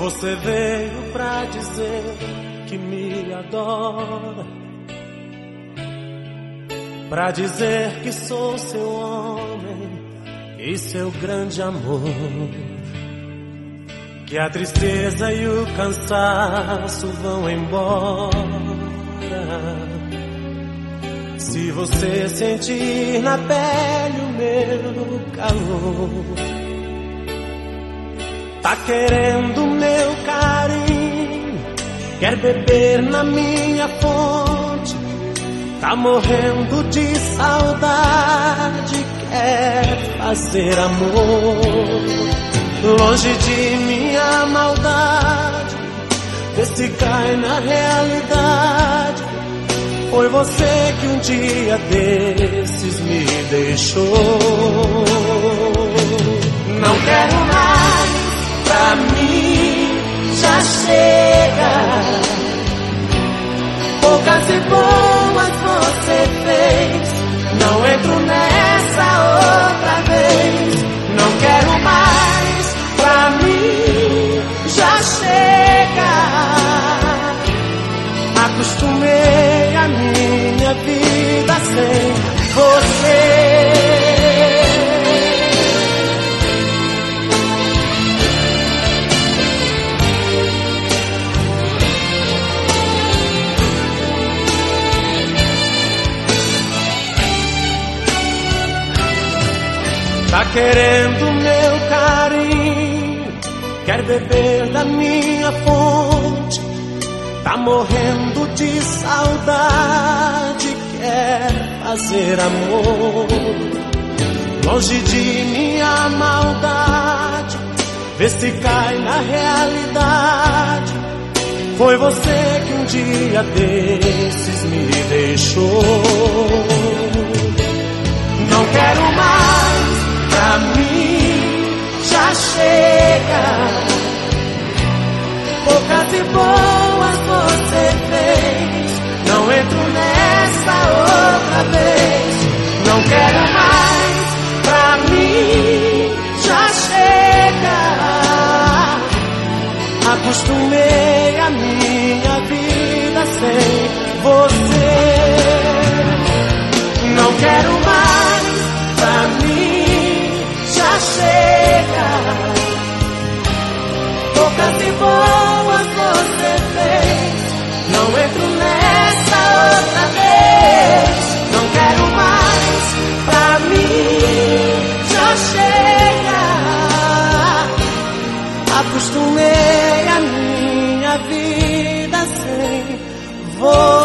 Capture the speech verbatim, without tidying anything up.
Você veio pra dizer que me adora, pra dizer que sou seu homem e seu grande amor, que a tristeza e o cansaço vão embora se você sentir na pele o meu calor. Tá querendo meu carinho, quer beber na minha fonte, tá morrendo de saudade, quer fazer amor. Longe de minha maldade, vê se cai na realidade. Foi você que um dia desses me deixou. Não quero mais, pra mim já chega. Poucas e boas você fez, não entro nessa outra vez. Não quero mais, pra mim já chega. Acostumei a minha vida sem você. Tá querendo meu carinho, quer beber da minha fonte, tá morrendo de saudade, quer fazer amor. Longe de minha maldade, vê se cai na realidade. Foi você que um dia desses me deixou. Não quero mais, pra mim já chega. Poucas e boas você fez, não entro nessa outra vez. Não quero mais, pra mim já chega. Acostumei a minha vida sem você. Não quero mais, pra mim já chega. Poucas e boas você fez, não entro nessa outra vez. Não quero mais, pra mim já chega. Acostumei a minha vida sem você.